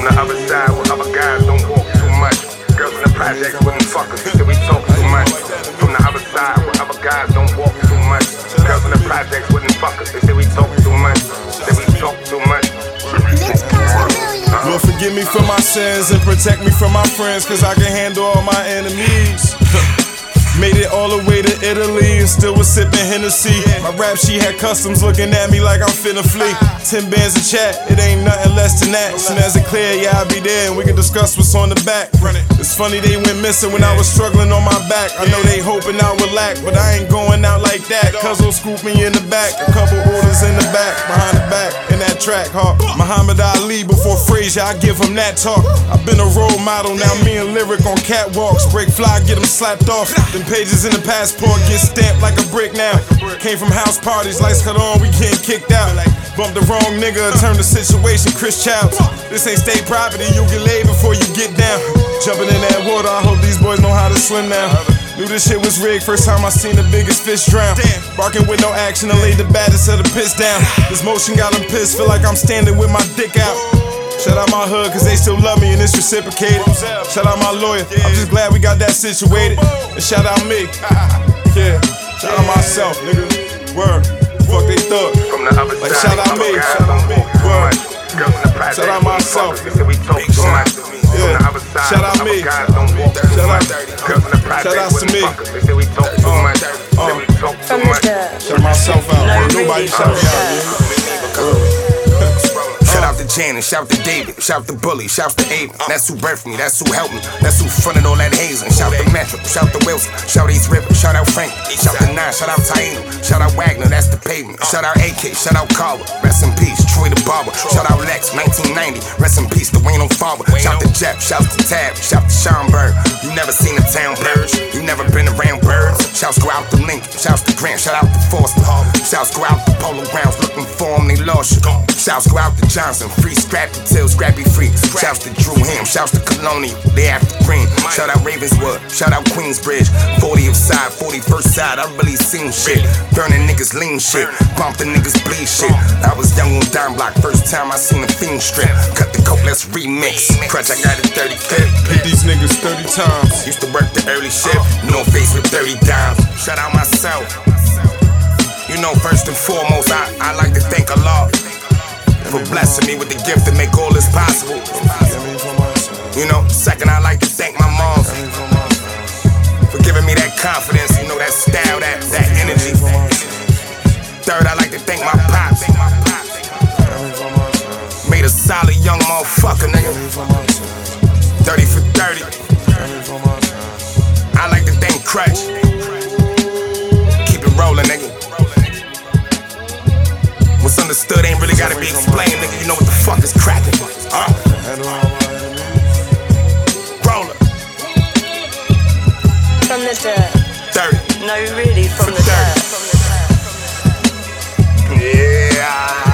From the other side where other guys don't walk too much. Girls in the projects wouldn't fuck us, they say we talk too much. From the other side where other guys don't walk too much. Girls in the projects wouldn't fuck us, they say we talk too much. Say we talk too much. Lord, forgive me for my sins and protect me from my friends, cause I can handle all my enemies. Made it all the way to Italy and still was sipping Hennessy. My rap sheet had customs looking at me like I'm finna flee. 10 bands of chat, it ain't nothing less than that. Soon as it clear, yeah, I'll be there and we can discuss what's on the back. It's funny they went missing when I was struggling on my back. I know they hoping I would lack, but I ain't going out like that. Cuz will scoop me in the back, a couple orders in the back, behind the back, in that track, huh? Muhammad Ali before Frazier, I give him that talk. I've been a role model, now me and Lyric on catwalks. Break fly, get him slapped off. Pages in the passport get stamped like a brick now. Came from house parties, lights cut on, we getting kicked out. Bumped the wrong nigga, turned the situation Chris Childs. This ain't state property, you get laid before you get down. Jumping in that water, I hope these boys know how to swim now. Knew this shit was rigged, first time I seen the biggest fish drown. Barking with no action, I laid the baddest of the piss down. This motion got them pissed, feel like I'm standing with my dick out. Shout out my hood, cause they still love me and it's reciprocated. Shout out my lawyer, I'm just glad we got that situated. And shout out me, yeah. Shout out myself, nigga. Word, fuck they thug. From the other like side, shout out me, word. Shout out myself, yeah. Shout out me, shout out to me. Shout myself out, nobody shout me out. Shout out to Janet, shout to David, shout to Bully, shout to Aiden. That's who birthed me, that's who helped me, that's who funded all that hazing. Shout to Metro, shout to Wilson, shout East River, shout out Frank, shout to Nine, shout out Taino, shout out Wagner, that's the pavement. Shout out AK, shout out Carver, rest in peace, Troy the Barber. Shout out Lex, 1990, rest in peace, Dwayne O'Farber. Shout to Jeff, shout to Tab, shout to Schomburg. You never seen a town purge, you never been around birds. Shouts go out to Lincoln, shouts to Grant, shout out to Foster. Shouts go out to Polo Grounds, looking for them, they lost you. Shouts go out to Johnson, free Scrappy till Scrappy free. Shouts to Drew Ham, shouts to Colonial, they after green. Shout out Ravenswood, shout out Queensbridge. 40th side, 41st side, I really seen shit. Burning niggas lean shit, bumping niggas bleed shit. I was young on Dime Block, first time I seen a fiend strip. Cut the coke, let's remix. Crutch, I got it 30 clip. Hit these niggas 30 times. Used to work the early shift, no face with 30 dimes. Shout out myself. You know, first and foremost, I like to thank Allah for blessing me with the gift to make all this possible. You know, second, I like to thank my mom for giving me that confidence, you know, that style, that energy. Third, I like to thank my pops. Made a solid young motherfucker, nigga. 30 for 30. I like to thank Crutch. Keep it rolling, nigga. What's understood ain't really gotta be explained, nigga. You know what the fuck is cracking, Roller. From the dirt. 30. No, really, from the dirt. Yeah.